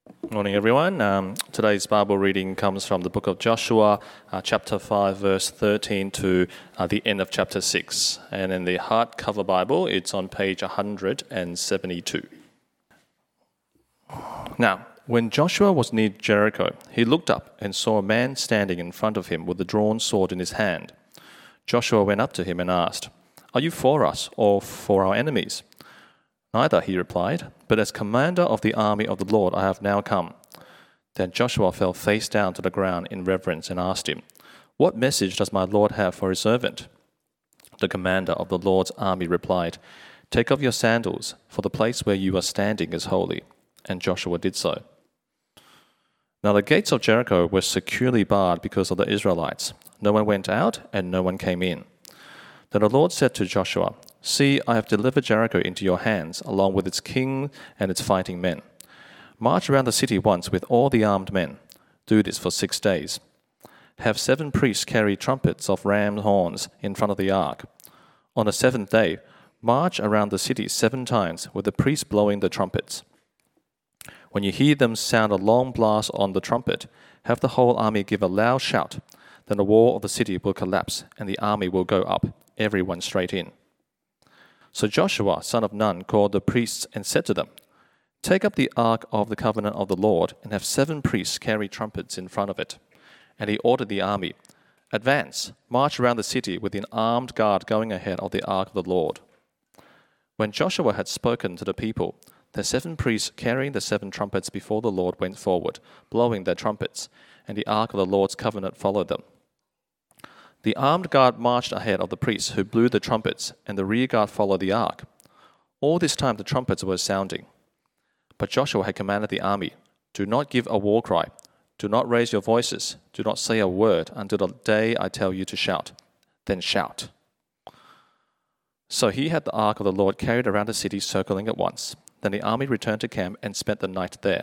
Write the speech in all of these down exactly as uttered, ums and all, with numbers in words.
Morning, everyone. Um, today's Bible reading comes from the book of Joshua, uh, chapter five, verse thirteen to uh, the end of chapter six. And in the hardcover Bible, it's on page one hundred seventy-two. Now, when Joshua was near Jericho, he looked up and saw a man standing in front of him with a drawn sword in his hand. Joshua went up to him and asked, "Are you for us or for our enemies?" "Neither," he replied, "but as commander of the army of the Lord I have now come." Then Joshua fell face down to the ground in reverence and asked him, "What message does my Lord have for his servant?" The commander of the Lord's army replied, "Take off your sandals, for the place where you are standing is holy." And Joshua did so. Now the gates of Jericho were securely barred because of the Israelites. No one went out and no one came in. Then the Lord said to Joshua, "See, I have delivered Jericho into your hands, along with its king and its fighting men. March around the city once with all the armed men. Do this for six days. Have seven priests carry trumpets of ram horns in front of the ark. On the seventh day, march around the city seven times with the priests blowing the trumpets. When you hear them sound a long blast on the trumpet, have the whole army give a loud shout. Then the wall of the city will collapse and the army will go up, everyone straight in." So Joshua, son of Nun, called the priests and said to them, "Take up the ark of the covenant of the Lord and have seven priests carry trumpets in front of it." And he ordered the army, "Advance, march around the city with an armed guard going ahead of the ark of the Lord." When Joshua had spoken to the people, the seven priests carrying the seven trumpets before the Lord went forward, blowing their trumpets, and the ark of the Lord's covenant followed them. The armed guard marched ahead of the priests who blew the trumpets, and the rear guard followed the ark. All this time the trumpets were sounding. But Joshua had commanded the army, "Do not give a war cry. Do not raise your voices. Do not say a word until the day I tell you to shout. Then shout." So he had the ark of the Lord carried around the city, circling it once. Then the army returned to camp and spent the night there.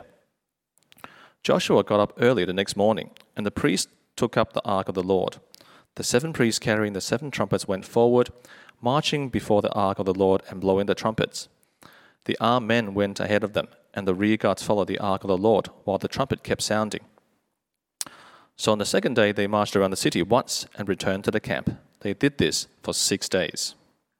Joshua got up early the next morning, and the priests took up the ark of the Lord. The seven priests carrying the seven trumpets went forward, marching before the ark of the Lord and blowing the trumpets. The armed men went ahead of them, and the rear guards followed the ark of the Lord, while the trumpet kept sounding. So on the second day they marched around the city once and returned to the camp. They did this for six days.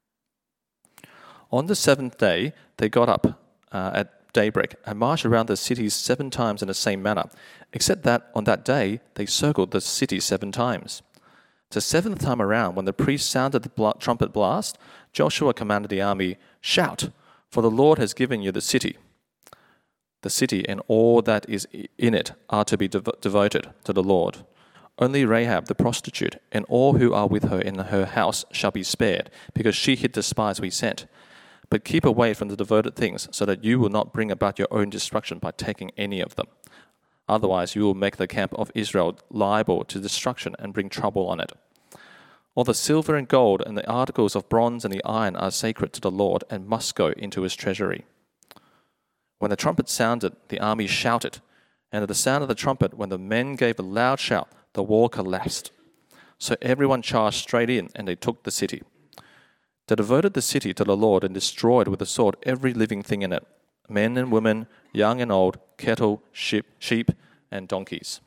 On the seventh day they got up uh, at daybreak and marched around the city seven times in the same manner, except that on that day they circled the city seven times. The seventh time around, when the priest sounded the bl- trumpet blast, Joshua commanded the army, "Shout, for the Lord has given you the city. The city and all that is in it are to be dev- devoted to the Lord. Only Rahab the prostitute and all who are with her in her house shall be spared, because she hid the spies we sent. But keep away from the devoted things, so that you will not bring about your own destruction by taking any of them. Otherwise, you will make the camp of Israel liable to destruction and bring trouble on it. All the silver and gold and the articles of bronze and the iron are sacred to the Lord and must go into his treasury." When the trumpet sounded, the army shouted, and at the sound of the trumpet, when the men gave a loud shout, the wall collapsed. So everyone charged straight in, and they took the city. They devoted the city to the Lord and destroyed with the sword every living thing in it, men and women, young and old, cattle, sheep, sheep, and donkeys.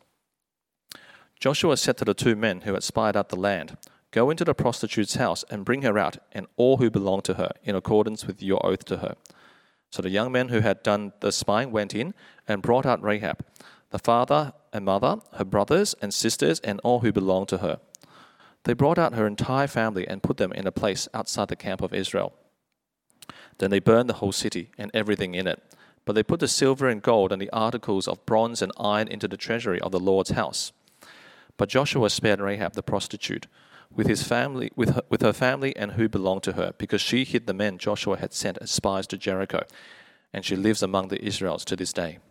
Joshua said to the two men who had spied out the land, "Go into the prostitute's house and bring her out and all who belong to her, in accordance with your oath to her." So the young men who had done the spying went in and brought out Rahab, the father and mother, her brothers and sisters, and all who belonged to her. They brought out her entire family and put them in a place outside the camp of Israel. Then they burned the whole city and everything in it. But they put the silver and gold and the articles of bronze and iron into the treasury of the Lord's house. But Joshua spared Rahab the prostitute, with his family, with her, with her family and who belonged to her, because she hid the men Joshua had sent as spies to Jericho, and she lives among the Israelites to this day.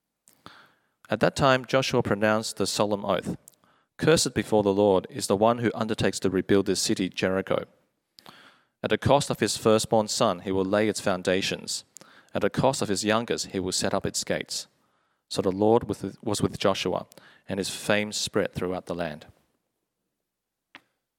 At that time Joshua pronounced the solemn oath, "Cursed before the Lord is the one who undertakes to rebuild this city, Jericho. At the cost of his firstborn son, he will lay its foundations. At the cost of his youngest, he will set up its gates." So the Lord was with Joshua, and his fame spread throughout the land.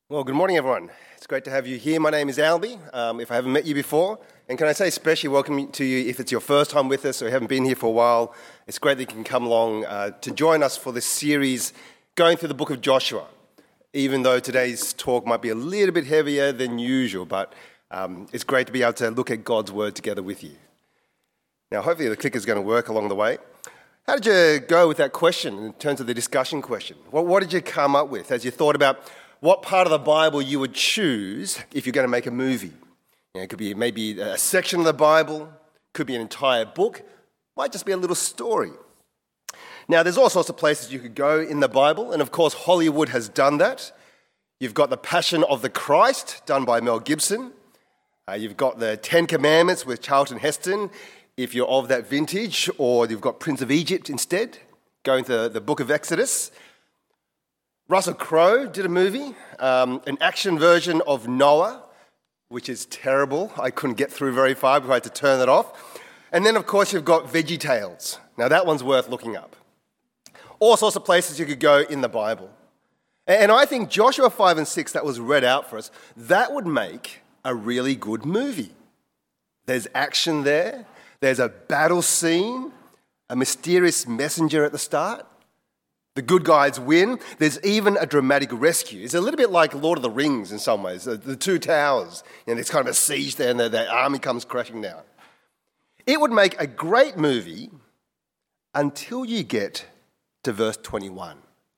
Well, good morning, everyone. It's great to have you here. My name is Albie, um, if I haven't met you before. And can I say especially welcome to you if it's your first time with us or you haven't been here for a while. It's great that you can come along uh, to join us for this series going through the book of Joshua, even though today's talk might be a little bit heavier than usual, but um, it's great to be able to look at God's word together with you. Now, hopefully the clicker's going to work along the way. How did you go with that question in terms of the discussion question? What, what did you come up with as you thought about what part of the Bible you would choose if you're going to make a movie? You know, it could be maybe a section of the Bible, could be an entire book, might just be a little story. Now, there's all sorts of places you could go in the Bible, and of course, Hollywood has done that. You've got The Passion of the Christ, done by Mel Gibson. Uh, you've got the Ten Commandments with Charlton Heston, if you're of that vintage, or you've got Prince of Egypt instead, going to the book of Exodus. Russell Crowe did a movie, um, an action version of Noah, which is terrible. I couldn't get through very far before I had to turn it off. And then, of course, you've got VeggieTales. Now, that one's worth looking up. All sorts of places you could go in the Bible. And I think Joshua five and six, that was read out for us, that would make a really good movie. There's action there. There's a battle scene, a mysterious messenger at the start. The good guys win. There's even a dramatic rescue. It's a little bit like Lord of the Rings in some ways, the, the two towers. You know, there's kind of a siege there and the, the army comes crashing down. It would make a great movie until you get to verse twenty-one.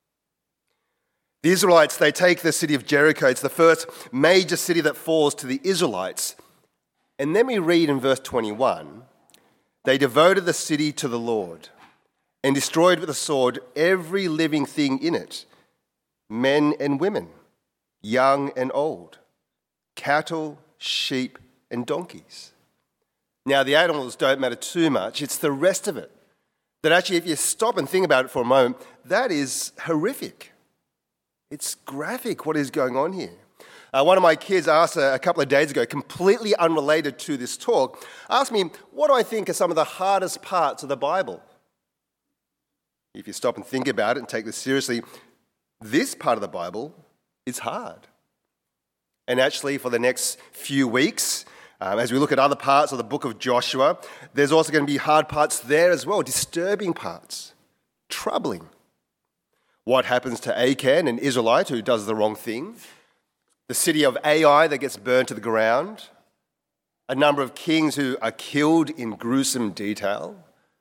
The Israelites, they take the city of Jericho. It's the first major city that falls to the Israelites. And then we read in verse twenty-one, they devoted the city to the Lord and destroyed with a sword every living thing in it, men and women, young and old, cattle, sheep, and donkeys. Now, the animals don't matter too much. It's the rest of it that actually, if you stop and think about it for a moment, that is horrific. It's graphic what is going on here. Uh, one of my kids asked a, a couple of days ago, completely unrelated to this talk, asked me, what do I think are some of the hardest parts of the Bible? If you stop and think about it and take this seriously, this part of the Bible is hard. And actually, for the next few weeks, um, as we look at other parts of the book of Joshua, there's also going to be hard parts there as well, disturbing parts, troubling. What happens to Achan, an Israelite who does the wrong thing? The city of Ai that gets burned to the ground? A number of kings who are killed in gruesome detail?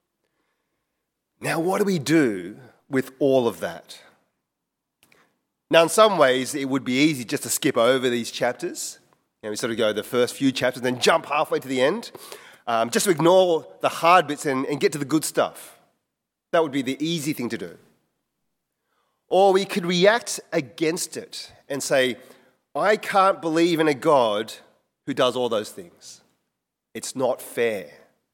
Now, what do we do with all of that? Now, in some ways, it would be easy just to skip over these chapters. You know, we sort of go the first few chapters, then jump halfway to the end, um, just to ignore the hard bits and, and get to the good stuff. That would be the easy thing to do. Or we could react against it and say, I can't believe in a God who does all those things. It's not fair.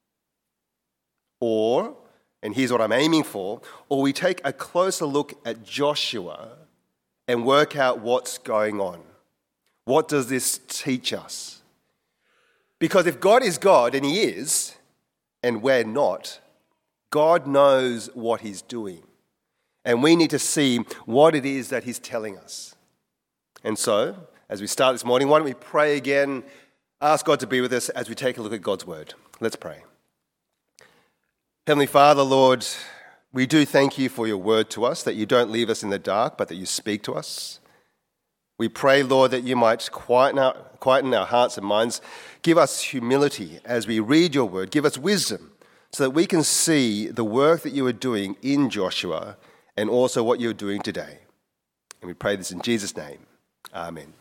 Or, and here's what I'm aiming for, or we take a closer look at Joshua and work out what's going on. What does this teach us? Because if God is God, and he is, and we're not, God knows what he's doing. And we need to see what it is that he's telling us. And so, as we start this morning, why don't we pray again, ask God to be with us as we take a look at God's word. Let's pray. Heavenly Father, Lord, we do thank you for your word to us, that you don't leave us in the dark, but that you speak to us. We pray, Lord, that you might quieten our, quieten our hearts and minds. Give us humility as we read your word. Give us wisdom so that we can see the work that you are doing in Joshua and also what you're doing today. And we pray this in Jesus' name. Amen.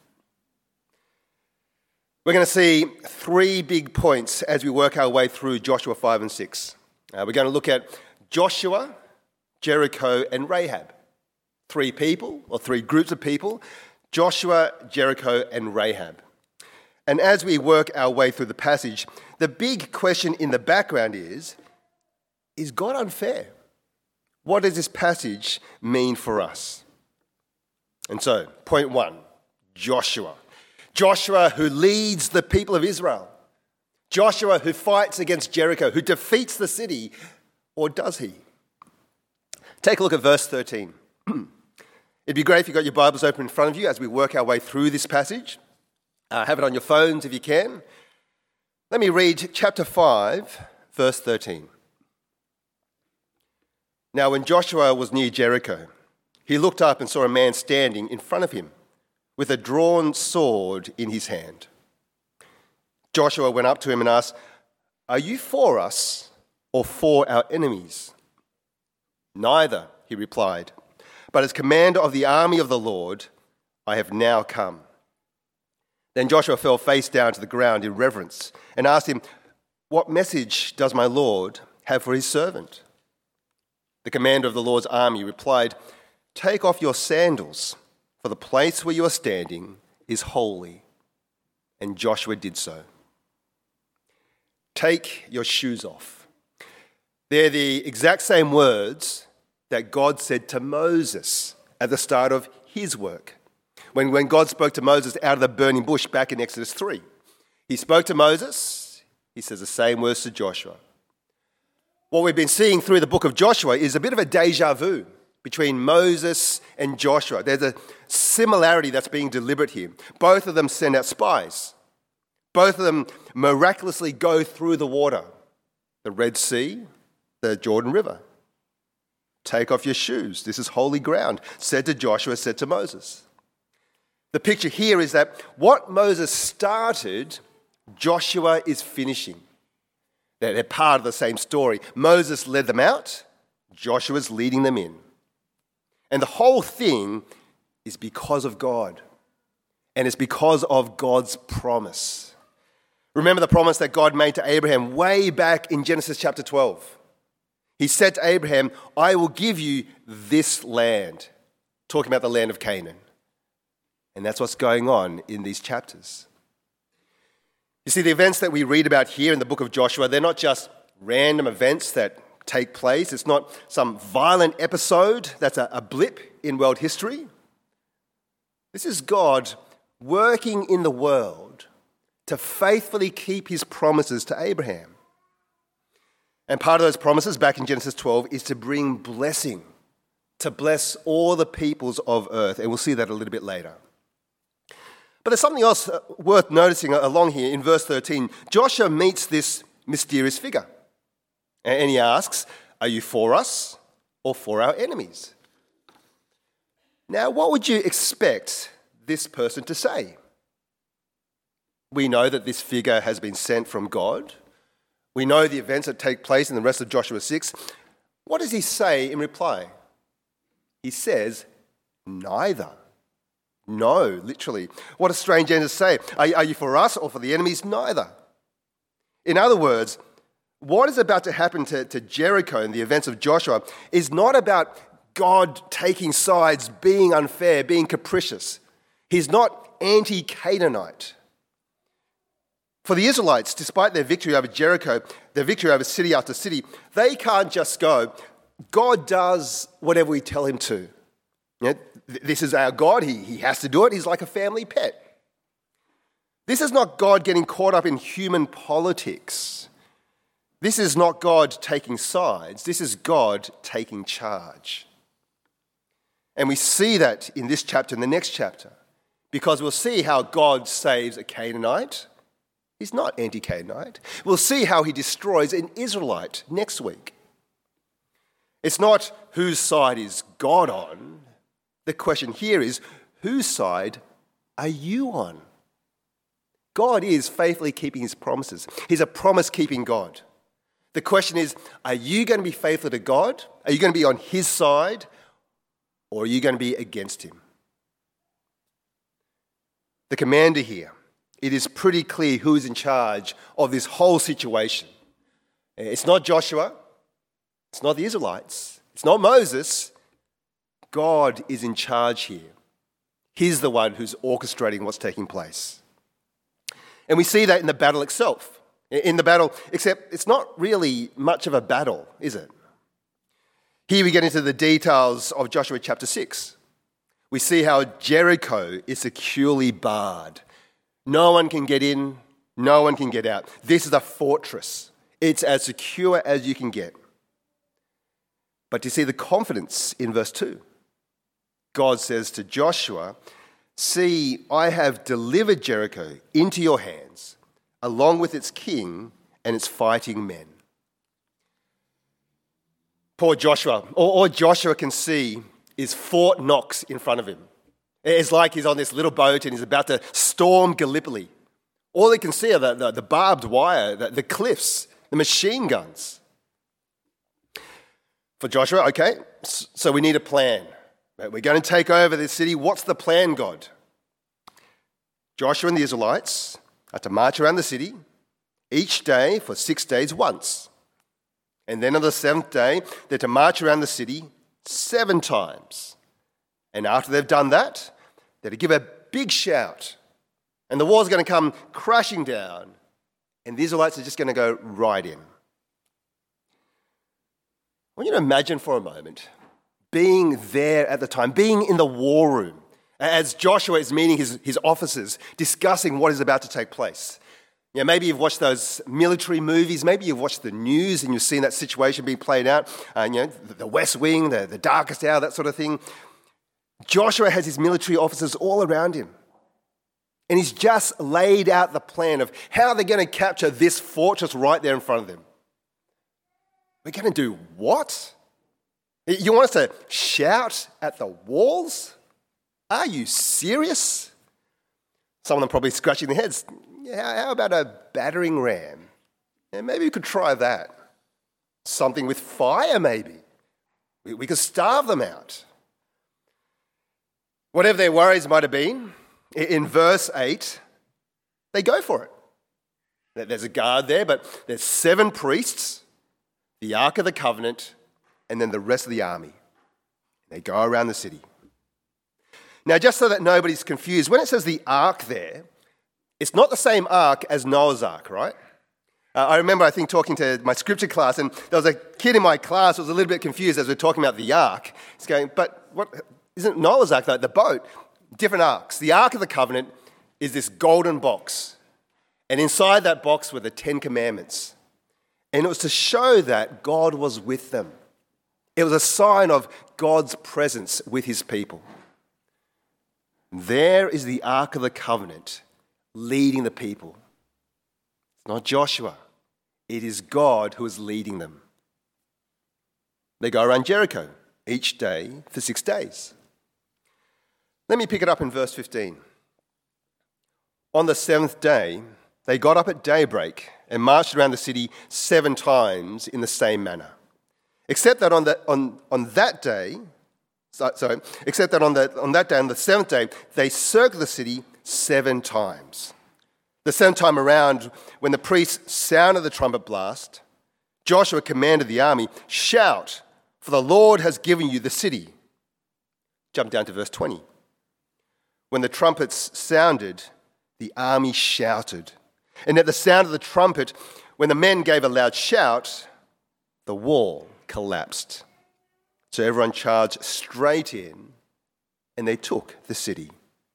We're going to see three big points as we work our way through Joshua five and six. Uh, we're going to look at Joshua, Jericho, and Rahab. Three people, or three groups of people, Joshua, Jericho, and Rahab. And as we work our way through the passage, the big question in the background is, is God unfair? What does this passage mean for us? And so, point one, Joshua. Joshua who leads the people of Israel. Joshua who fights against Jericho, who defeats the city, or does he? Take a look at verse thirteen. It'd be great if you got your Bibles open in front of you as we work our way through this passage. Uh, have it on your phones if you can. Let me read chapter five, verse thirteen. Now when Joshua was near Jericho, he looked up and saw a man standing in front of him with a drawn sword in his hand. Joshua went up to him and asked, "Are you for us or for our enemies?" "Neither," he replied, "but as commander of the army of the Lord, I have now come." Then Joshua fell face down to the ground in reverence and asked him, "What message does my Lord have for his servant?" The commander of the Lord's army replied, "Take off your sandals, for the place where you are standing is holy." And Joshua did so. Take your shoes off. They're the exact same words that God said to Moses at the start of his work. When, when God spoke to Moses out of the burning bush back in Exodus three. He spoke to Moses, he says the same words to Joshua. What we've been seeing through the book of Joshua is a bit of a deja vu between Moses and Joshua. There's a similarity that's being deliberate here. Both of them send out spies. Both of them miraculously go through the water, the Red Sea, the Jordan River. Take off your shoes. This is holy ground, said to Joshua, said to Moses. The picture here is that what Moses started, Joshua is finishing. They're part of the same story. Moses led them out, Joshua's leading them in. And the whole thing is because of God. And it's because of God's promise. Remember the promise that God made to Abraham way back in Genesis chapter twelve. He said to Abraham, "I will give you this land," talking about the land of Canaan. And that's what's going on in these chapters. You see, the events that we read about here in the book of Joshua, they're not just random events that take place. It's not some violent episode that's a, a blip in world history. This is God working in the world to faithfully keep his promises to Abraham. And part of those promises back in Genesis twelve is to bring blessing, to bless all the peoples of earth. And we'll see that a little bit later. But there's something else worth noticing along here in verse thirteen. Joshua meets this mysterious figure. And he asks, "Are you for us or for our enemies?" Now, what would you expect this person to say? We know that this figure has been sent from God. We know the events that take place in the rest of Joshua six. What does he say in reply? He says, "Neither." No, literally. What a strange end to say. Are, are you for us or for the enemies? Neither. In other words, what is about to happen to, to Jericho in the events of Joshua is not about God taking sides, being unfair, being capricious. He's not anti-Canaanite. For the Israelites, despite their victory over Jericho, their victory over city after city, they can't just go, God does whatever we tell him to. You know, this is our God. He, he has to do it. He's like a family pet. This is not God getting caught up in human politics. This is not God taking sides. This is God taking charge. And we see that in this chapter and the next chapter, because we'll see how God saves a Canaanite. He's not anti-Canaanite. We'll see how he destroys an Israelite next week. It's not whose side is God on. The question here is, whose side are you on? God is faithfully keeping his promises. He's a promise-keeping God. The question is, are you going to be faithful to God? Are you going to be on his side? Or are you going to be against him? The commander here, it is pretty clear who is in charge of this whole situation. It's not Joshua. It's not the Israelites. It's not Moses. God is in charge here. He's the one who's orchestrating what's taking place. And we see that in the battle itself. In the battle, except it's not really much of a battle, is it? Here we get into the details of Joshua chapter six. We see how Jericho is securely barred. No one can get in, no one can get out. This is a fortress. It's as secure as you can get. But you see the confidence in verse two. God says to Joshua, "See, I have delivered Jericho into your hands, along with its king and its fighting men." Poor Joshua. All, all Joshua can see is Fort Knox in front of him. It's like he's on this little boat and he's about to storm Gallipoli. All he can see are the, the, the barbed wire, the, the cliffs, the machine guns. For Joshua, okay, so we need a plan. We're going to take over this city. What's the plan, God? Joshua and the Israelites are to march around the city each day for six days once. And then on the seventh day, they're to march around the city seven times. And after they've done that, they're to give a big shout. And the wall's going to come crashing down. And the Israelites are just going to go right in. I want you to imagine for a moment being there at the time, being in the war room, as Joshua is meeting his, his officers, discussing what is about to take place. You know, maybe you've watched those military movies, maybe you've watched the news and you've seen that situation being played out, uh, you know, the West Wing, the, the darkest hour, that sort of thing. Joshua has his military officers all around him. And he's just laid out the plan of how they're going to capture this fortress right there in front of them. We're going to do what? You want us to shout at the walls? Are you serious? Some of them probably scratching their heads. Yeah, how about a battering ram? Yeah, maybe we could try that. Something with fire, maybe. We, we could starve them out. Whatever their worries might have been, in verse eight, they go for it. There's a guard there, but there's seven priests, the Ark of the Covenant, and then the rest of the army. They go around the city. Now, just so that nobody's confused, when it says the Ark there, it's not the same Ark as Noah's Ark, right? Uh, I remember, I think, talking to my scripture class, and there was a kid in my class who was a little bit confused as we were talking about the Ark. He's going, but what, isn't Noah's Ark, though, the boat? Different arks. The Ark of the Covenant is this golden box. And inside that box were the Ten Commandments. And it was to show that God was with them. It was a sign of God's presence with his people. There is the Ark of the Covenant leading the people. It's not Joshua. It is God who is leading them. They go around Jericho each day for six days. Let me pick it up in verse fifteen. On the seventh day, they got up at daybreak and marched around the city seven times in the same manner. Except that on, the, on, on that day, so, sorry, except that on, the, on that day, on the seventh day, they circled the city seven times. The seventh time around, when the priests sounded the trumpet blast, Joshua commanded the army, "Shout, for the Lord has given you the city." Jump down to verse twenty. When the trumpets sounded, the army shouted. And at the sound of the trumpet, when the men gave a loud shout, the wall collapsed. So everyone charged straight in, and they took the city.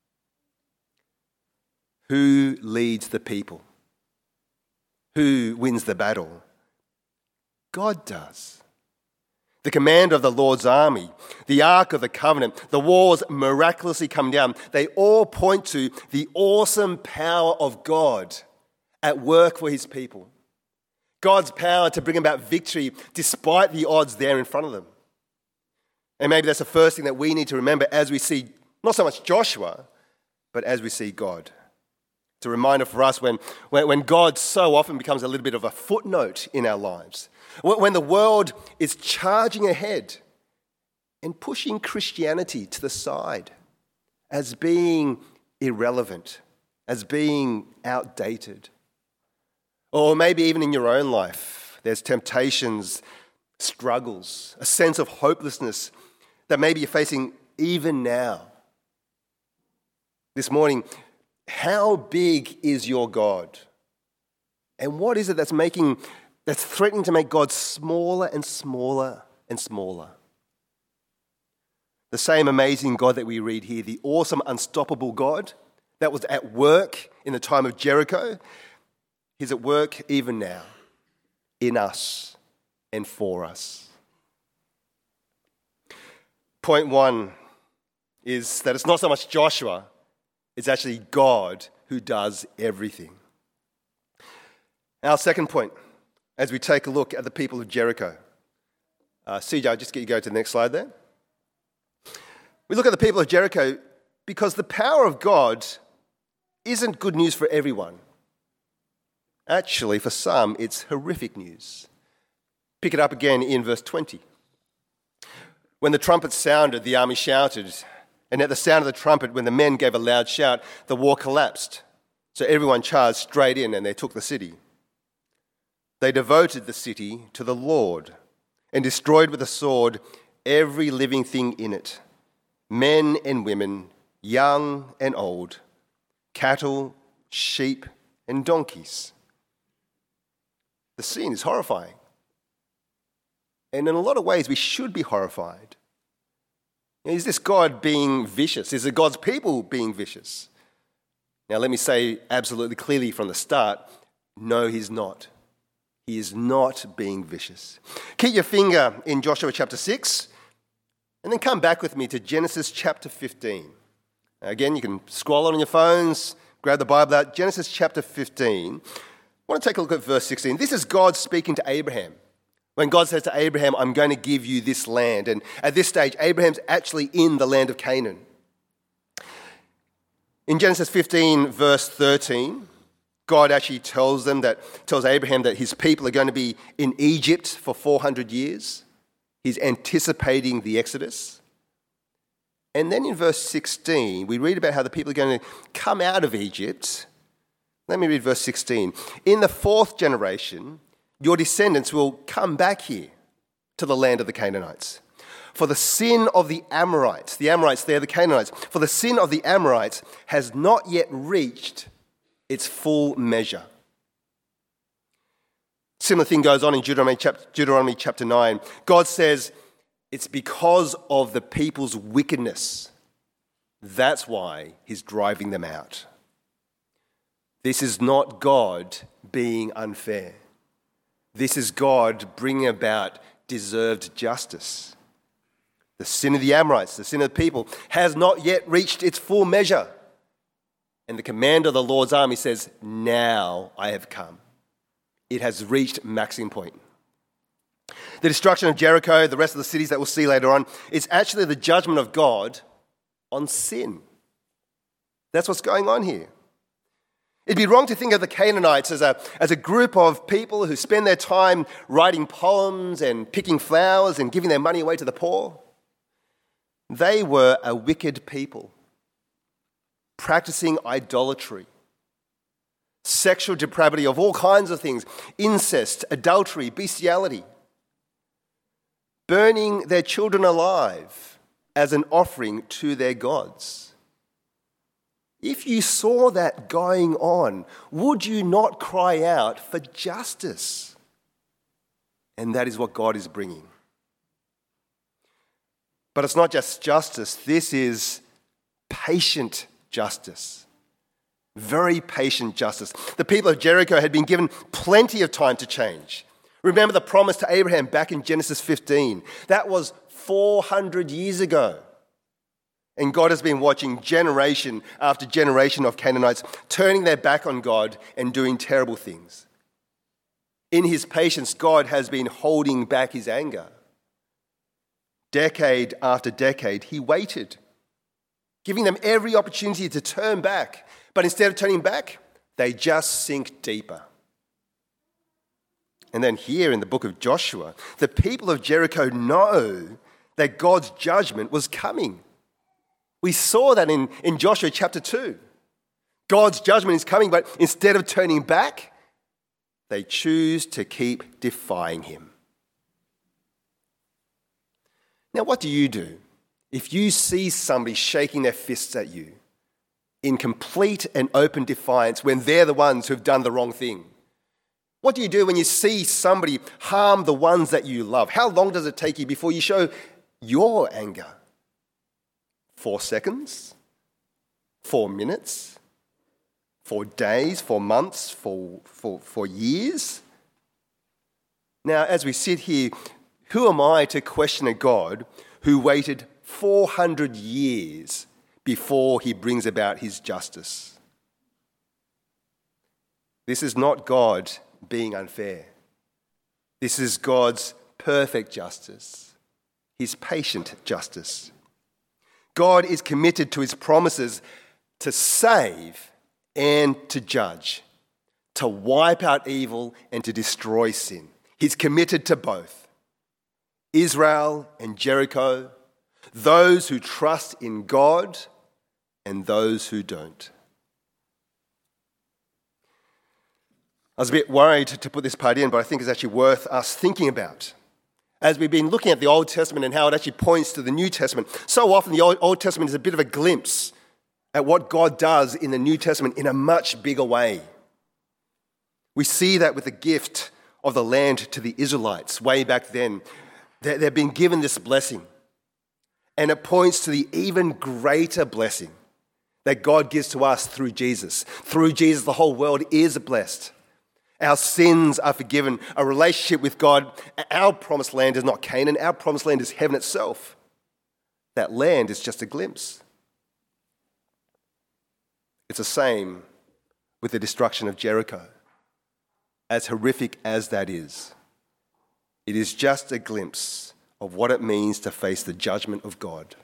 Who leads the people? Who wins the battle? God does. The commander of the Lord's army, the Ark of the Covenant, the walls miraculously come down. They all point to the awesome power of God at work for his people. God's power to bring about victory despite the odds there in front of them. And maybe that's the first thing that we need to remember as we see not so much Joshua, but as we see God. It's a reminder for us when, when, when God so often becomes a little bit of a footnote in our lives. When the world is charging ahead and pushing Christianity to the side as being irrelevant, as being outdated. Or maybe even in your own life, there's temptations, struggles, a sense of hopelessness that maybe you're facing even now. This morning, how big is your God? And what is it that's making, that's threatening to make God smaller and smaller and smaller? The same amazing God that we read here, the awesome, unstoppable God that was at work in the time of Jericho, he's at work even now, in us and for us. Point one, is that it's not so much Joshua, it's actually God who does everything. Our second point, as we take a look at the people of Jericho. Uh, C J, I'll just get you to go to the next slide there. We look at the people of Jericho because the power of God isn't good news for everyone. Actually, for some, it's horrific news. Pick it up again in verse twenty. When the trumpet sounded, the army shouted, and at the sound of the trumpet, when the men gave a loud shout, the wall collapsed. So everyone charged straight in and they took the city. They devoted the city to the Lord and destroyed with a sword every living thing in it, men and women, young and old, cattle, sheep, and donkeys. The scene is horrifying. And in a lot of ways, we should be horrified. Is this God being vicious? Is it God's people being vicious? Now, let me say absolutely clearly from the start, no, he's not. He is not being vicious. Keep your finger in Joshua chapter six, and then come back with me to Genesis chapter fifteen. Again, you can scroll on your phones, grab the Bible out. Genesis chapter fifteen. I want to take a look at verse sixteen. This is God speaking to Abraham. When God says to Abraham, I'm going to give you this land. And at this stage, Abraham's actually in the land of Canaan. In Genesis fifteen, verse thirteen, God actually tells them that, tells Abraham that his people are going to be in Egypt for four hundred years. He's anticipating the Exodus. And then in verse sixteen, we read about how the people are going to come out of Egypt. Let me read verse sixteen. In the fourth generation, your descendants will come back here to the land of the Canaanites. For the sin of the Amorites, the Amorites, they're the Canaanites, for the sin of the Amorites has not yet reached its full measure. Similar thing goes on in Deuteronomy chapter, Deuteronomy chapter nine. God says it's because of the people's wickedness. That's why he's driving them out. This is not God being unfair. This is God bringing about deserved justice. The sin of the Amorites, the sin of the people, has not yet reached its full measure. And the commander of the Lord's army says, now I have come. It has reached maximum point. The destruction of Jericho, the rest of the cities that we'll see later on, is actually the judgment of God on sin. That's what's going on here. It'd be wrong to think of the Canaanites as a, as a group of people who spend their time writing poems and picking flowers and giving their money away to the poor. They were a wicked people, practicing idolatry, sexual depravity of all kinds of things, incest, adultery, bestiality, burning their children alive as an offering to their gods. If you saw that going on, would you not cry out for justice? And that is what God is bringing. But it's not just justice, this is patient justice. Very patient justice. The people of Jericho had been given plenty of time to change. Remember the promise to Abraham back in Genesis fifteen. That was four hundred years ago. And God has been watching generation after generation of Canaanites turning their back on God and doing terrible things. In his patience, God has been holding back his anger. Decade after decade, he waited, giving them every opportunity to turn back. But instead of turning back, they just sink deeper. And then here in the book of Joshua, the people of Jericho know that God's judgment was coming. We saw that in, in Joshua chapter two. God's judgment is coming, but instead of turning back, they choose to keep defying him. Now, what do you do if you see somebody shaking their fists at you in complete and open defiance when they're the ones who've done the wrong thing? What do you do when you see somebody harm the ones that you love? How long does it take you before you show your anger? Four seconds? Four minutes? Four days? Four months? For, for, for years? Now, as we sit here, who am I to question a God who waited four hundred years before he brings about his justice. This is not God being unfair. This is God's perfect justice, his patient justice. God is committed to his promises to save and to judge, to wipe out evil and to destroy sin. He's committed to both. Israel and Jericho, those who trust in God and those who don't. I was a bit worried to put this part in, but I think it's actually worth us thinking about. As we've been looking at the Old Testament and how it actually points to the New Testament, so often the Old, Old Testament is a bit of a glimpse at what God does in the New Testament in a much bigger way. We see that with the gift of the land to the Israelites way back then. They've been given this blessing. And it points to the even greater blessing that God gives to us through Jesus. Through Jesus, the whole world is blessed. Our sins are forgiven. A relationship with God. Our promised land is not Canaan. Our promised land is heaven itself. That land is just a glimpse. It's the same with the destruction of Jericho. As horrific as that is, it is just a glimpse of what it means to face the judgment of God.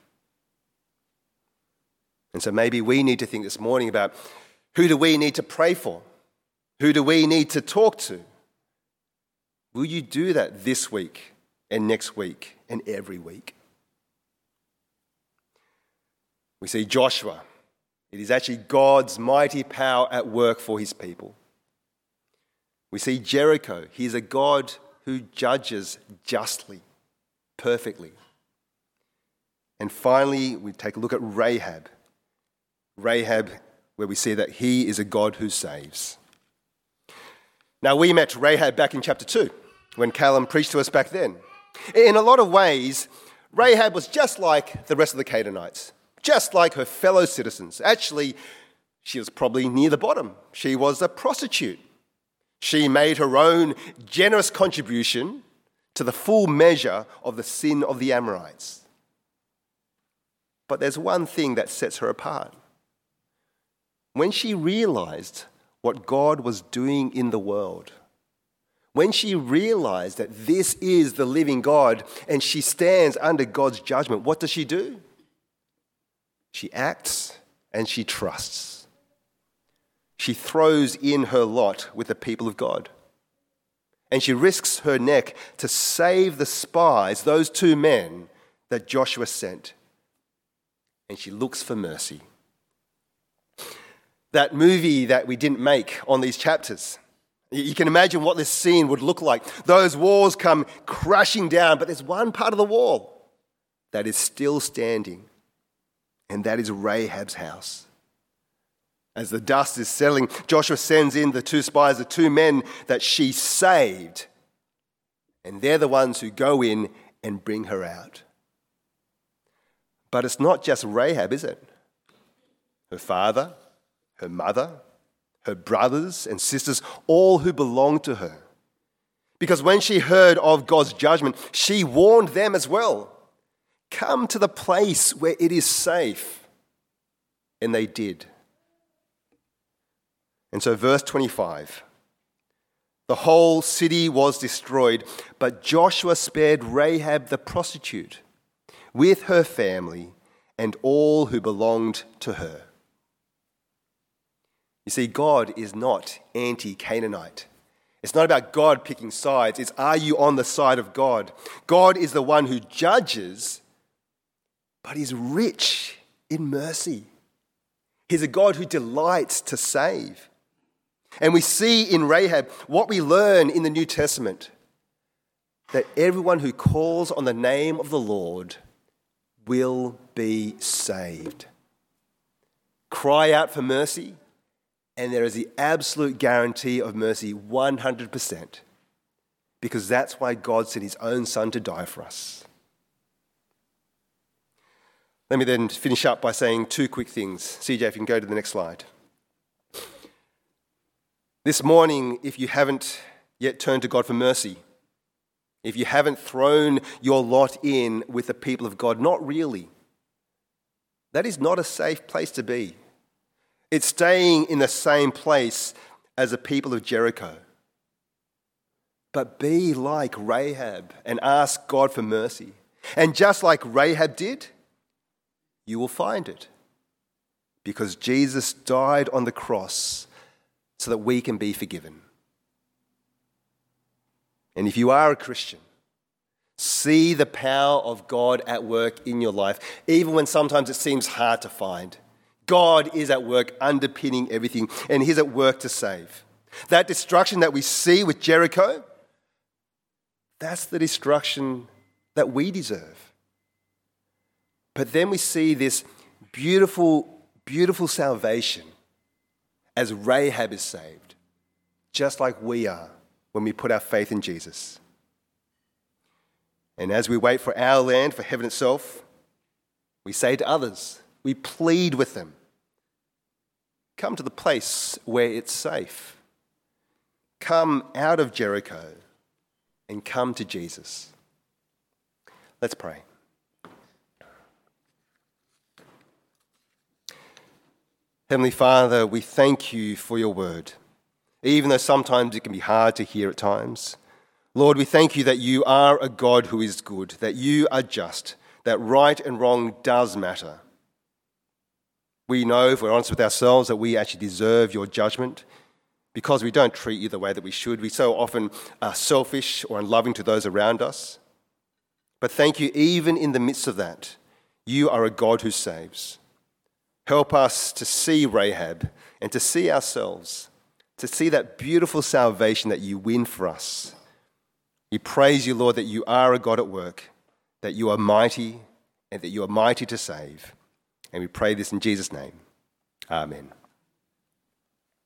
And so maybe we need to think this morning about who do we need to pray for? Who do we need to talk to? Will you do that this week and next week and every week? We see Joshua. It is actually God's mighty power at work for his people. We see Jericho. He is a God who judges justly, perfectly. And finally, we take a look at Rahab. Rahab, where we see that he is a God who saves. Now, we met Rahab back in chapter two, when Callum preached to us back then. In a lot of ways, Rahab was just like the rest of the Canaanites, just like her fellow citizens. Actually, she was probably near the bottom. She was a prostitute. She made her own generous contribution to the full measure of the sin of the Amorites. But there's one thing that sets her apart. When she realized what God was doing in the world, when she realized that this is the living God and she stands under God's judgment, what does she do? She acts and she trusts. She throws in her lot with the people of God. And she risks her neck to save the spies, those two men that Joshua sent. And she looks for mercy. That movie that we didn't make on these chapters, you can imagine what this scene would look like. Those walls come crashing down, but there's one part of the wall that is still standing, and that is Rahab's house. As the dust is settling, Joshua sends in the two spies, the two men that she saved, and they're the ones who go in and bring her out. But it's not just Rahab, is it? Her father, her mother, her brothers and sisters, all who belonged to her. Because when she heard of God's judgment, she warned them as well. Come to the place where it is safe. And they did. And so verse twenty-five, the whole city was destroyed, but Joshua spared Rahab the prostitute with her family and all who belonged to her. You see, God is not anti-Canaanite. It's not about God picking sides. It's, are you on the side of God? God is the one who judges, but he's rich in mercy. He's a God who delights to save. And we see in Rahab what we learn in the New Testament, that everyone who calls on the name of the Lord will be saved. Cry out for mercy, and there is the absolute guarantee of mercy one hundred percent, because that's why God sent his own son to die for us. Let me then finish up by saying two quick things. C J, if you can go to the next slide. This morning, if you haven't yet turned to God for mercy, if you haven't thrown your lot in with the people of God, not really. That is not a safe place to be. It's staying in the same place as the people of Jericho. But be like Rahab and ask God for mercy. And just like Rahab did, you will find it. Because Jesus died on the cross so that we can be forgiven. And if you are a Christian, see the power of God at work in your life, even when sometimes it seems hard to find. God is at work underpinning everything, and He's at work to save. That destruction that we see with Jericho, that's the destruction that we deserve. But then we see this beautiful, beautiful salvation as Rahab is saved, just like we are when we put our faith in Jesus. And as we wait for our land, for heaven itself, we say to others, we plead with them, come to the place where it's safe. Come out of Jericho and come to Jesus. Let's pray. Heavenly Father, we thank you for your word, even though sometimes it can be hard to hear at times. Lord, we thank you that you are a God who is good, that you are just, that right and wrong does matter. We know, if we're honest with ourselves, that we actually deserve your judgment because we don't treat you the way that we should. We so often are selfish or unloving to those around us. But thank you, even in the midst of that, you are a God who saves. Help us to see Rahab and to see ourselves, to see that beautiful salvation that you win for us. We praise you, Lord, that you are a God at work, that you are mighty, and that you are mighty to save. And we pray this in Jesus' name. Amen.